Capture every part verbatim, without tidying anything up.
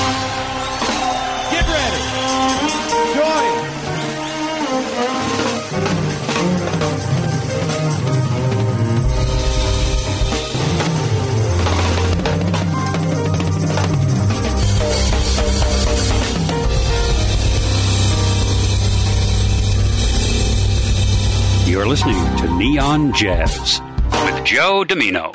Get ready. Join. You're listening to Neon Jazz with Joe Domino.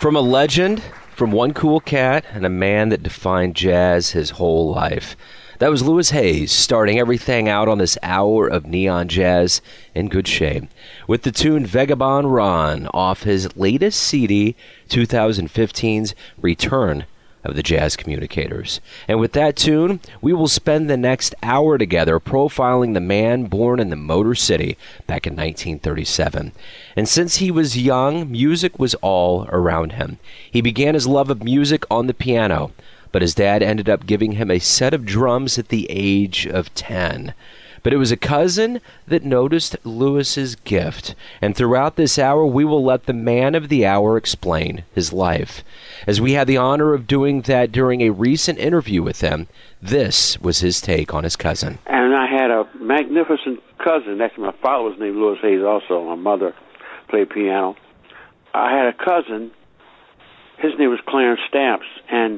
From a legend, from one cool cat, and a man that defined jazz his whole life. That was Louis Hayes, starting everything out on this hour of Neon Jazz in good shape, with the tune Vagabond Ron off his latest C D, twenty fifteen's Return of the Jazz Communicators. And with that tune, we will spend the next hour together profiling the man born in the Motor City back in nineteen thirty-seven. And since he was young, music was all around him. He began his love of music on the piano, but his dad ended up giving him a set of drums at the age of ten. But it was a cousin that noticed Louis's gift, and throughout this hour we will let the man of the hour explain his life. As we had the honor of doing that during a recent interview with him, this was his take on his cousin. And I had a magnificent cousin. Actually, my father was named Louis Hayes also. My mother played piano. I had a cousin. His name was Clarence Stamps, and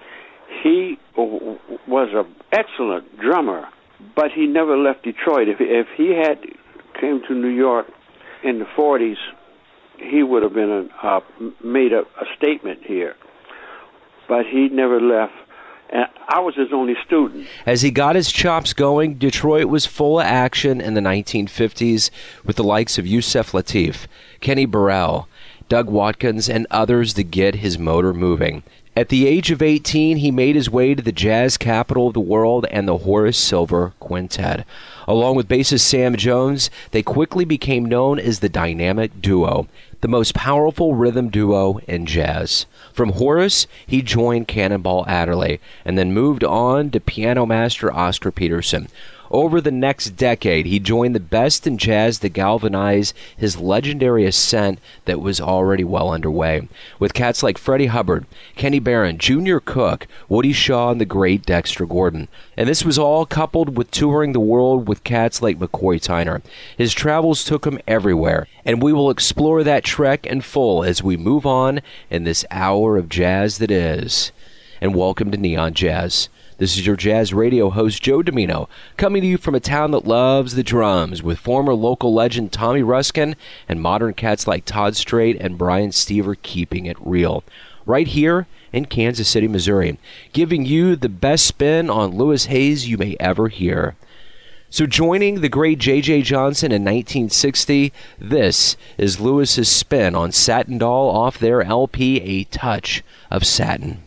he w- was an excellent drummer, but he never left Detroit. If if he had came to New York in the forties, he would have been a, uh, made a, a statement here. But he never left, and I was his only student. As he got his chops going, Detroit was full of action in the nineteen fifties with the likes of Yusef Lateef, Kenny Burrell, Doug Watkins, and others to get his motor moving. At the age of eighteen, he made his way to the jazz capital of the world and the Horace Silver Quintet. Along with bassist Sam Jones, they quickly became known as the Dynamic Duo, the most powerful rhythm duo in jazz. From Horace, he joined Cannonball Adderley and then moved on to piano master Oscar Peterson. Over the next decade, he joined the best in jazz to galvanize his legendary ascent that was already well underway, with cats like Freddie Hubbard, Kenny Barron, Junior Cook, Woody Shaw, and the great Dexter Gordon. And this was all coupled with touring the world with cats like McCoy Tyner. His travels took him everywhere, and we will explore that trek in full as we move on in this hour of jazz that is. And welcome to Neon Jazz. This is your jazz radio host, Joe Domino, coming to you from a town that loves the drums, with former local legend Tommy Ruskin and modern cats like Todd Strait and Brian Stever keeping it real. Right here in Kansas City, Missouri, giving you the best spin on Louis Hayes you may ever hear. So joining the great J J Johnson in nineteen sixty, this is Louis's spin on Satin Doll off their L P, A Touch of Satin.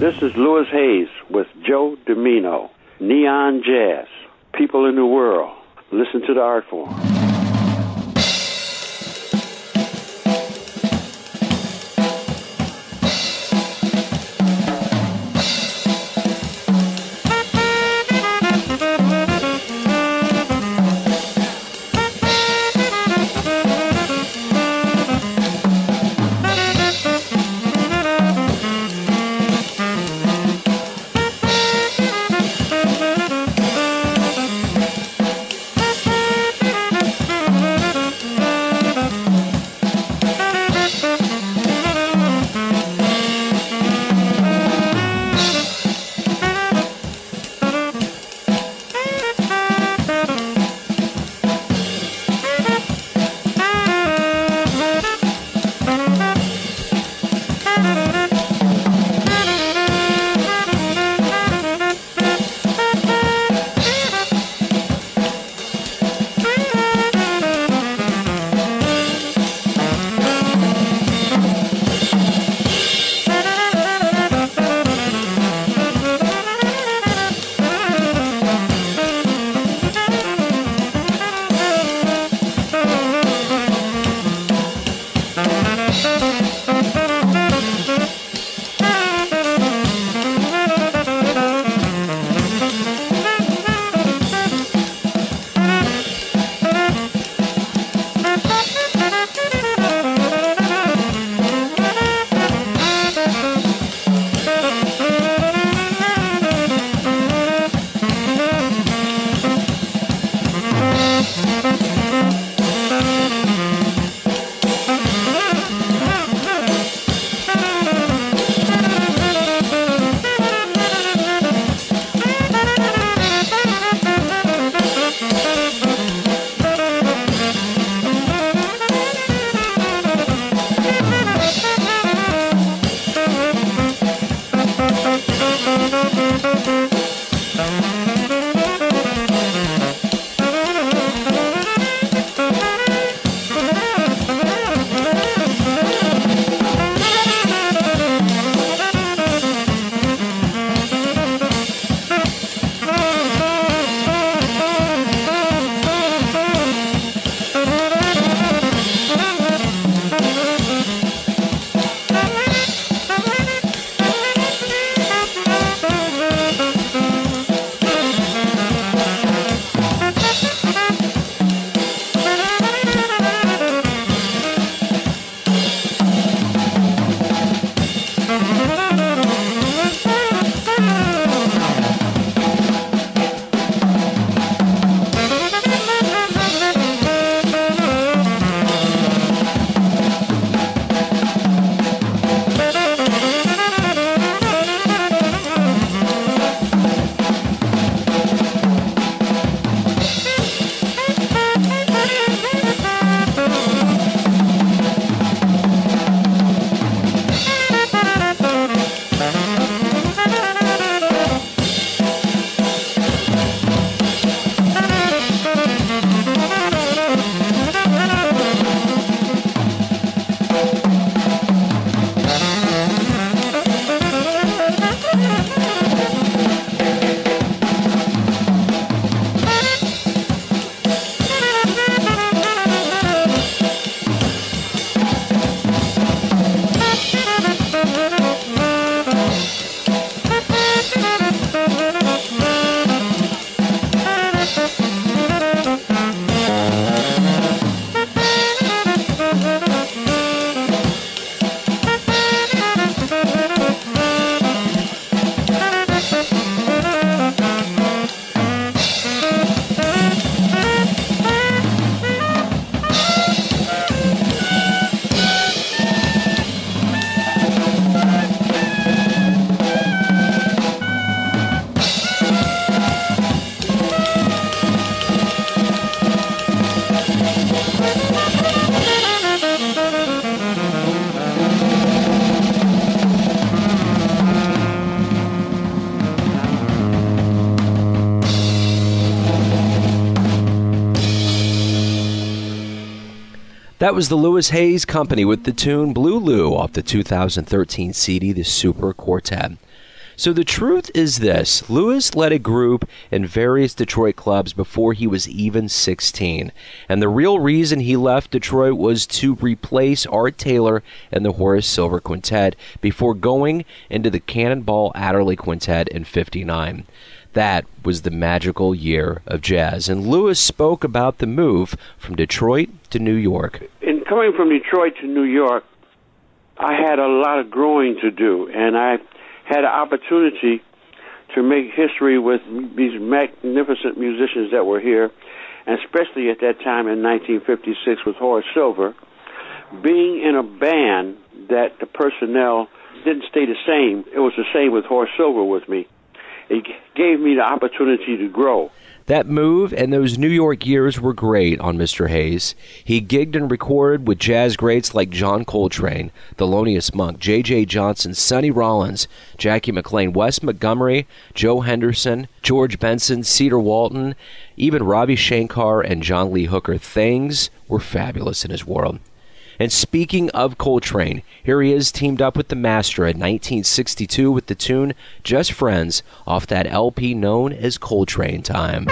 This is Louis Hayes with Joe Domino, Neon Jazz. People in the world, listen to the art form. That was the Louis Hayes Company with the tune Blue Lou off the two thousand thirteen C D, The Super Quartet. So the truth is this. Lewis led a group in various Detroit clubs before he was even sixteen. And the real reason he left Detroit was to replace Art Taylor and the Horace Silver Quintet before going into the Cannonball Adderley Quintet in fifty-nine. That was the magical year of jazz. And Lewis spoke about the move from Detroit to New York. In coming from Detroit to New York, I had a lot of growing to do, and I had an opportunity to make history with these magnificent musicians that were here, and especially at that time in nineteen fifty-six with Horace Silver. Being in a band that the personnel didn't stay the same, it was the same with Horace Silver with me. It gave me the opportunity to grow. That move and those New York years were great on Mister Hayes. He gigged and recorded with jazz greats like John Coltrane, Thelonious Monk, J J Johnson, Sonny Rollins, Jackie McLean, Wes Montgomery, Joe Henderson, George Benson, Cedar Walton, even Ravi Shankar and John Lee Hooker. Things were fabulous in his world. And speaking of Coltrane, here he is teamed up with the Master in nineteen sixty-two with the tune Just Friends off that L P known as Coltrane Time.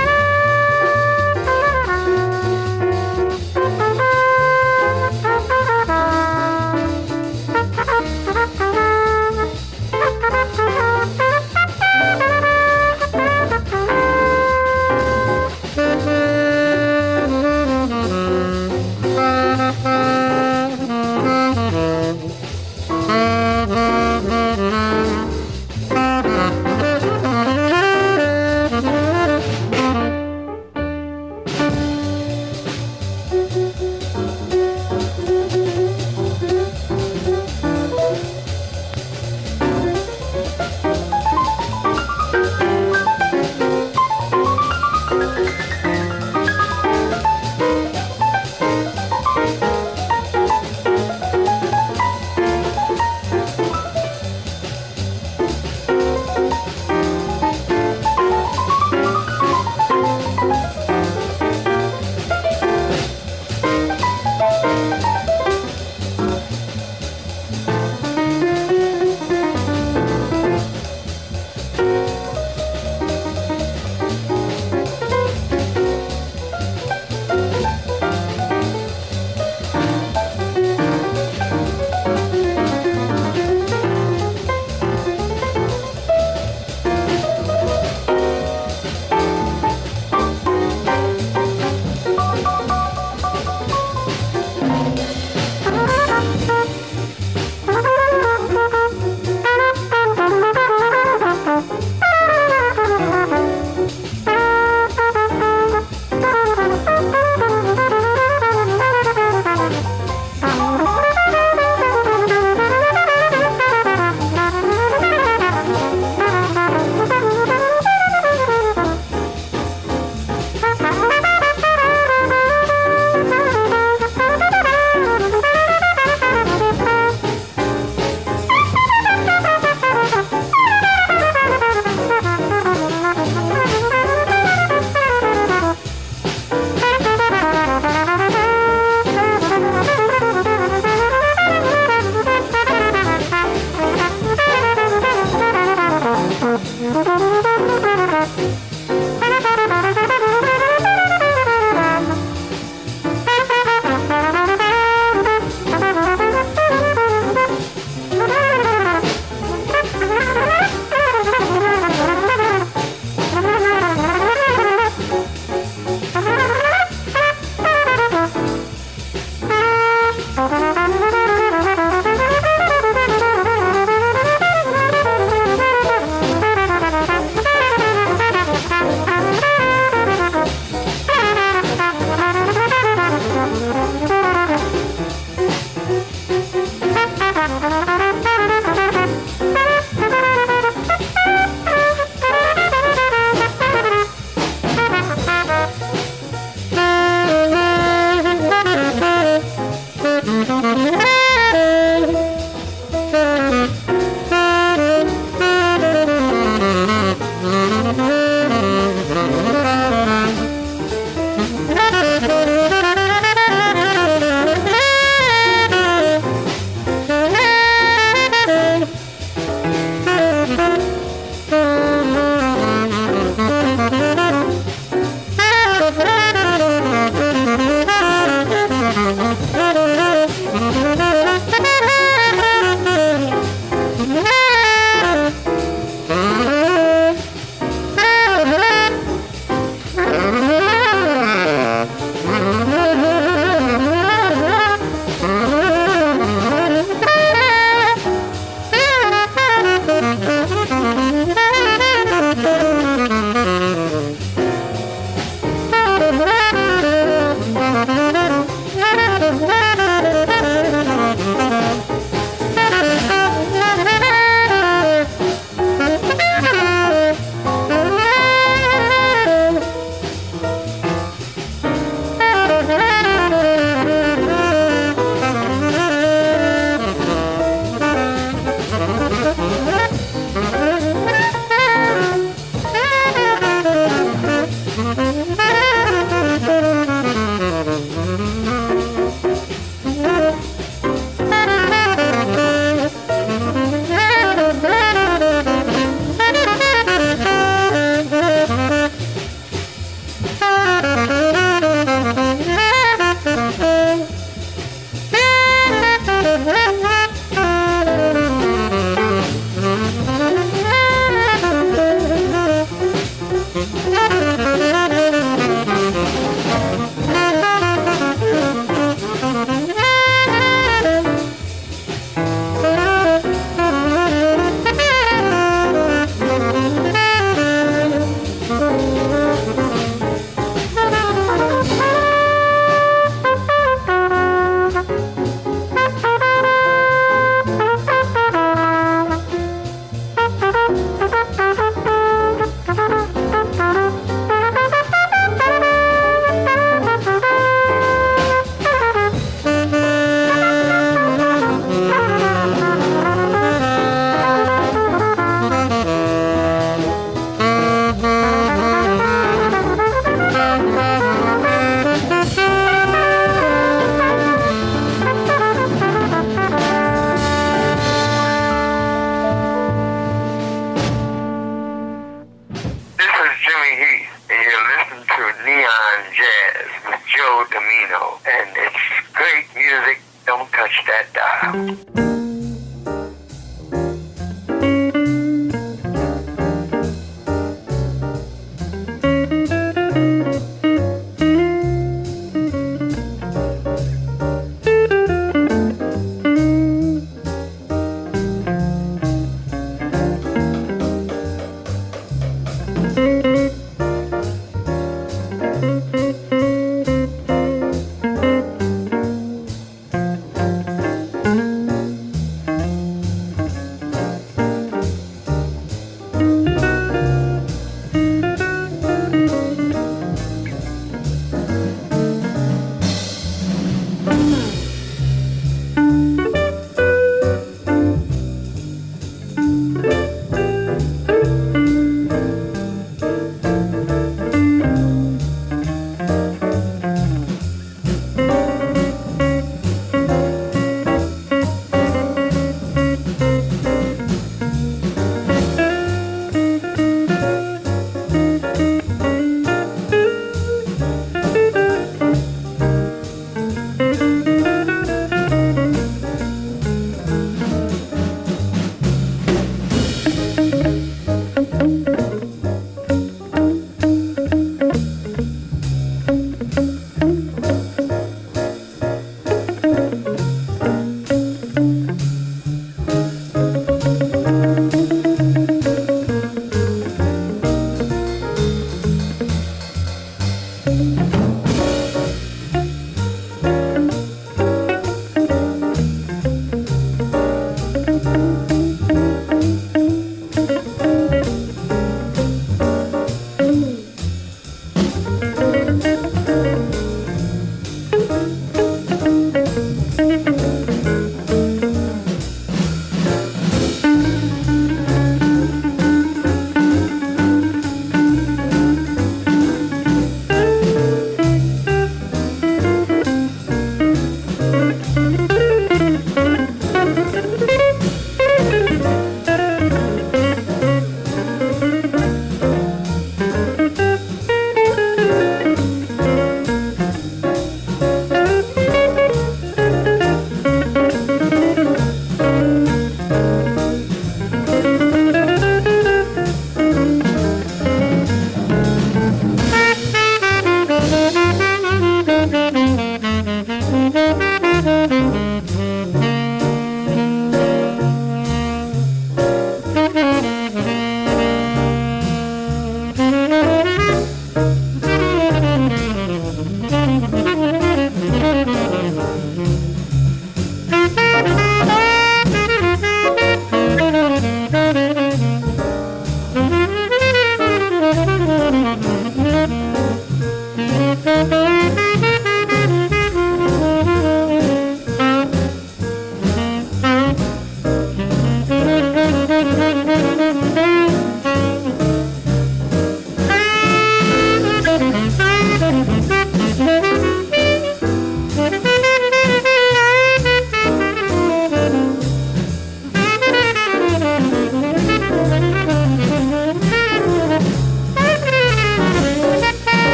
dial.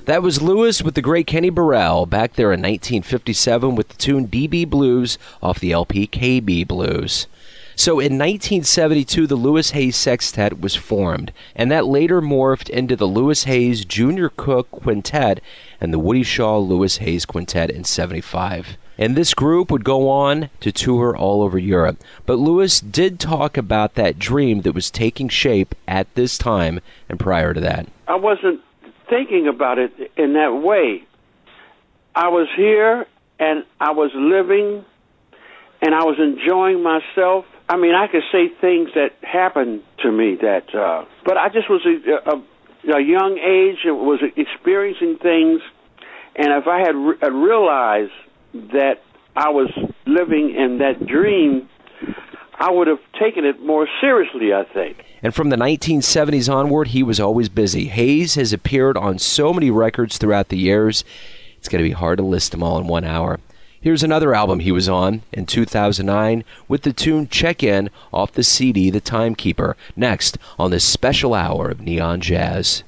That was Lewis with the great Kenny Burrell back there in nineteen fifty-seven with the tune D B Blues off the L P K B Blues. So in nineteen seventy-two, the Lewis Hayes Sextet was formed, and that later morphed into the Lewis Hayes Junior Cook Quintet and the Woody Shaw Lewis Hayes Quintet in seventy-five. And this group would go on to tour all over Europe. But Lewis did talk about that dream that was taking shape at this time and prior to that. I wasn't thinking about it in that way. I was here, and I was living, and I was enjoying myself. I mean, I could say things that happened to me that, uh, but I just was a, a, a young age and was experiencing things, and if I had re- realized that I was living in that dream, I would have taken it more seriously, I think. And from the nineteen seventies onward, he was always busy. Hayes has appeared on so many records throughout the years, it's going to be hard to list them all in one hour. Here's another album he was on in two thousand nine with the tune Check In off the C D The Timekeeper. Next on this special hour of Neon Jazz.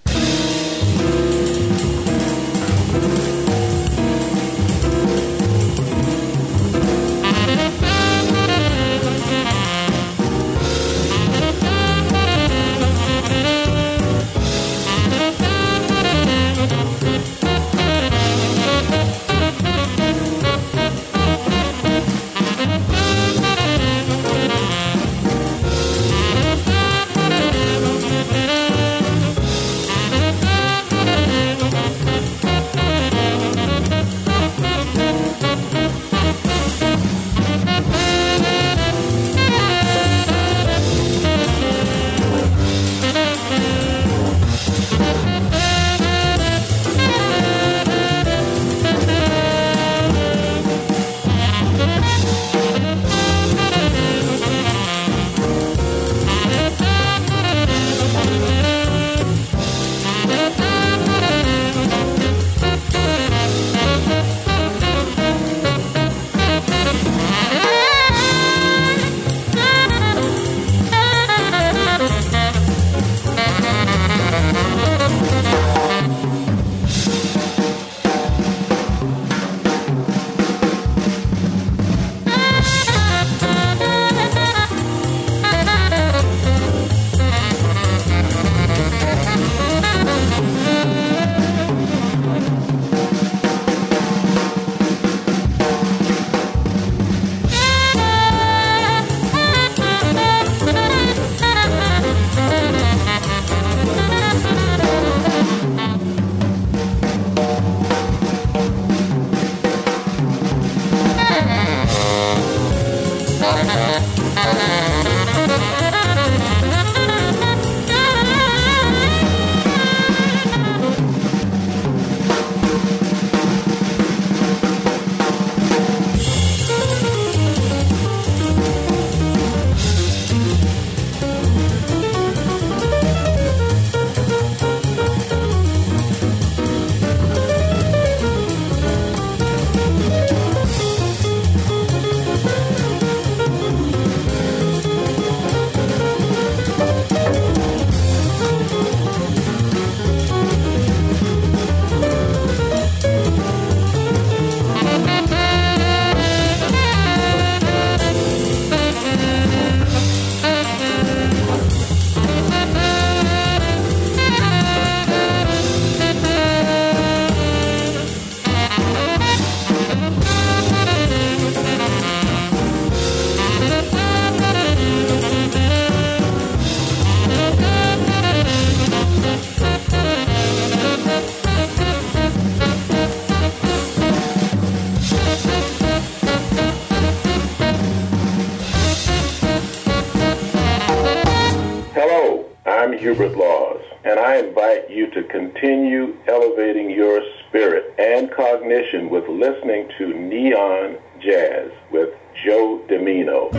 Hubert Laws, and I invite you to continue elevating your spirit and cognition with listening to Neon Jazz with Joe Dimino.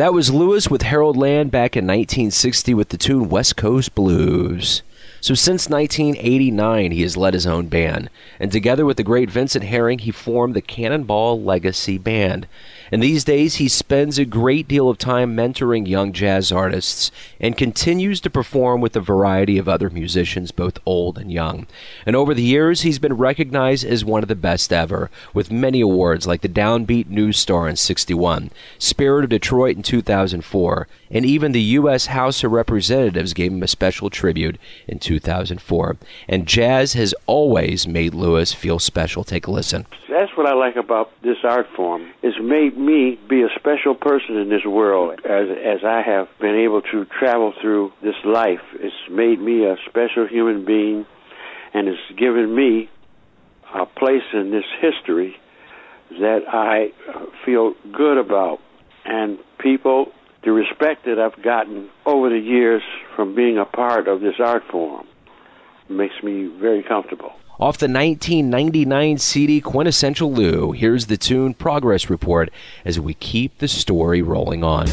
That was Lewis with Harold Land back in nineteen sixty with the tune West Coast Blues. So since nineteen eighty-nine, he has led his own band, and together with the great Vincent Herring, he formed the Cannonball Legacy Band. And these days, he spends a great deal of time mentoring young jazz artists and continues to perform with a variety of other musicians, both old and young. And over the years, he's been recognized as one of the best ever, with many awards like the Downbeat News Star in sixty-one, Spirit of Detroit in two thousand four, and even the U S House of Representatives gave him a special tribute in two thousand four. And jazz has always made Lewis feel special. Take a listen. That's what I like about this art form. It's made me be a special person in this world. As as I have been able to travel through this life, it's made me a special human being, and it's given me a place in this history that I feel good about. And people, the respect that I've gotten over the years from being a part of this art form makes me very comfortable. Off the nineteen ninety-nine C D Quintessential Lou, here's the tune Progress Report as we keep the story rolling on.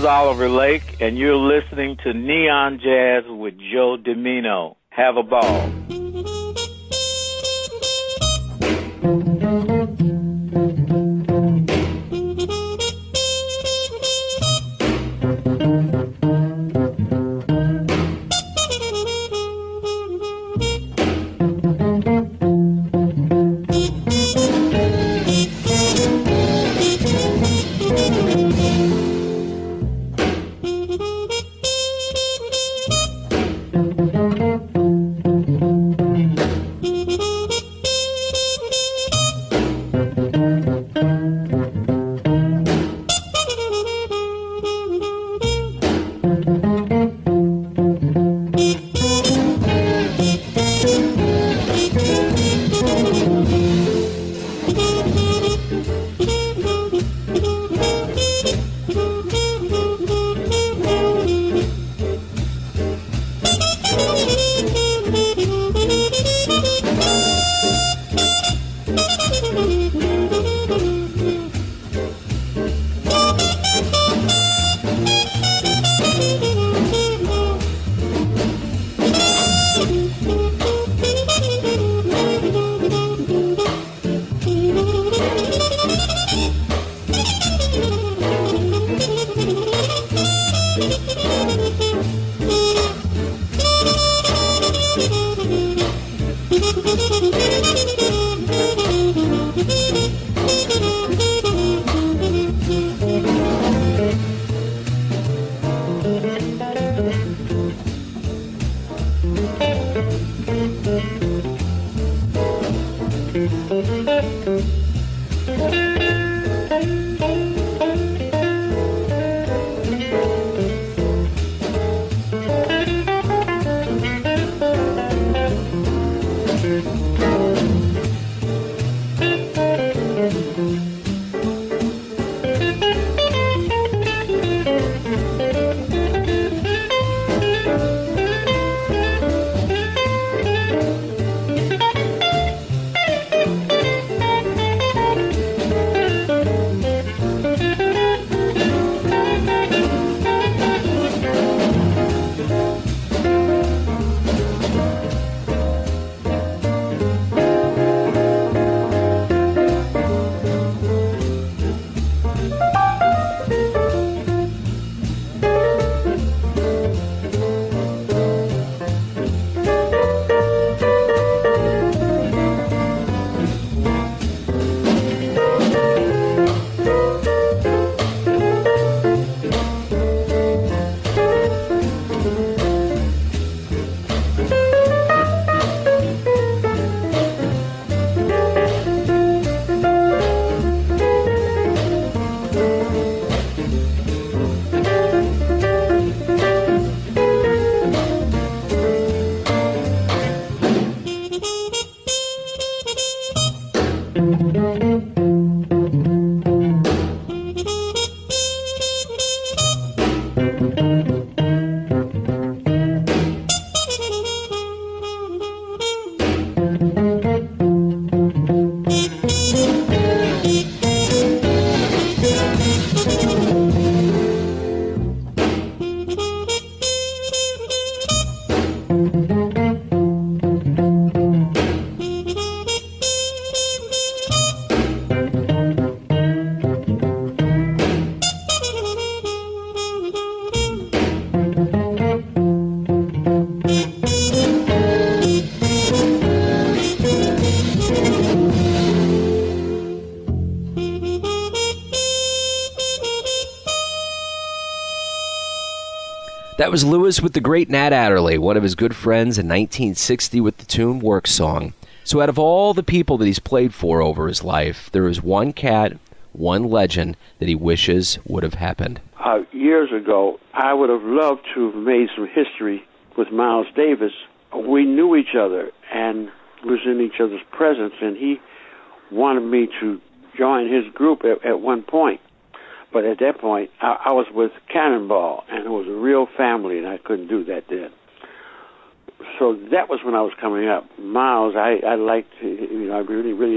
is Oliver Lake, and you're listening to Neon Jazz with Joe Dimino. Have a ball. That was Lewis with the great Nat Adderley, one of his good friends in nineteen sixty with the tune Work Song. So out of all the people that he's played for over his life, there is one cat, one legend that he wishes would have happened. Uh, years ago, I would have loved to have made some history with Miles Davis. We knew each other and was in each other's presence, and he wanted me to join his group at, at one point. But at that point, I, I was with Cannonball, and it was a real family, and I couldn't do that then. So that was when I was coming up. Miles, I, I liked, you know, I really, really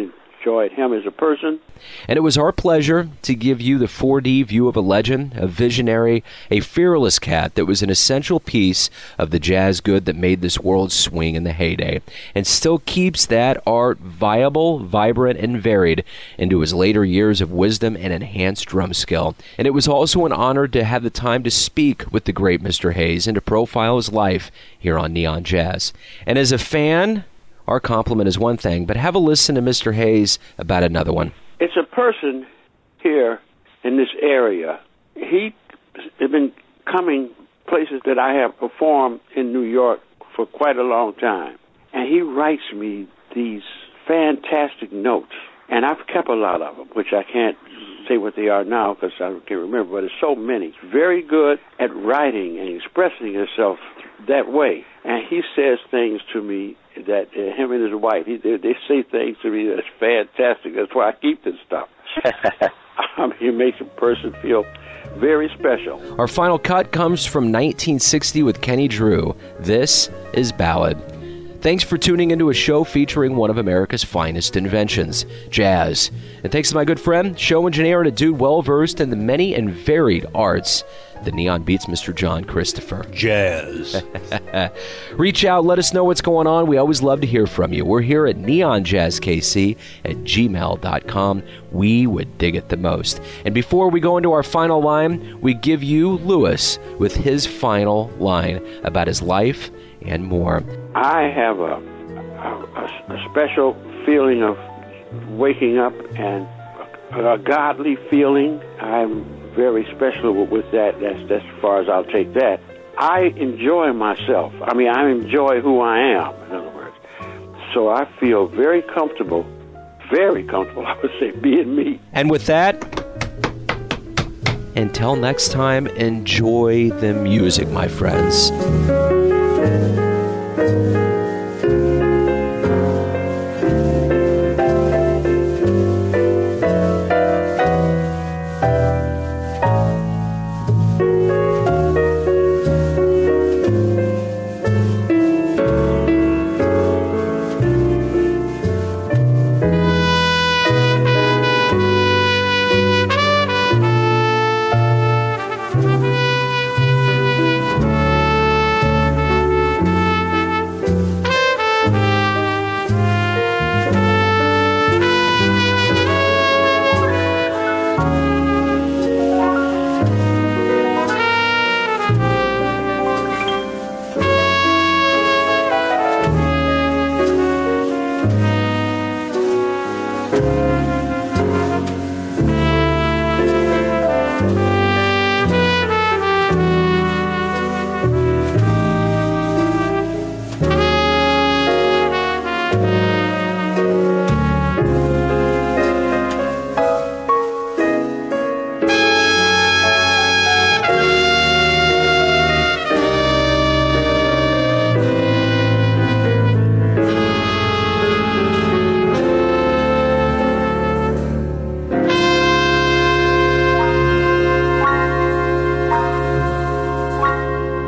enjoyed him as a person. And it was our pleasure to give you the four D view of a legend, a visionary, a fearless cat that was an essential piece of the jazz good that made this world swing in the heyday, and still keeps that art viable, vibrant, and varied into his later years of wisdom and enhanced drum skill. And it was also an honor to have the time to speak with the great Mister Hayes and to profile his life here on Neon Jazz. And as a fan, our compliment is one thing, but have a listen to Mister Hayes about another one. It's a person here in this area. He has been coming places that I have performed in New York for quite a long time. And he writes me these fantastic notes. And I've kept a lot of them, which I can't say what they are now because I can't remember, but there's so many. He's very good at writing and expressing himself that way. And he says things to me that uh, him and his wife, he, they, they say things to me that's fantastic. That's why I keep this stuff. I mean, it makes a person feel very special. Our final cut comes from nineteen sixty with Kenny Drew. This is Ballad. Thanks for tuning into a show featuring one of America's finest inventions, jazz. And thanks to my good friend, show engineer, and a dude well-versed in the many and varied arts, the Neon Beats Mister John Christopher. Jazz. Reach out, let us know what's going on. We always love to hear from you. We're here at neon jazz k c at gmail dot com. We would dig it the most. And before we go into our final line, we give you Lewis with his final line about his life and more. I have a, a, a special feeling of waking up and a, a godly feeling. I'm very special with, with that. That's, that's as far as I'll take that. I enjoy myself. I mean, I enjoy who I am, in other words. So I feel very comfortable, very comfortable, I would say, being me. And with that, until next time, enjoy the music, my friends.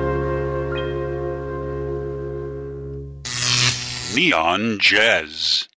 Neon Jazz.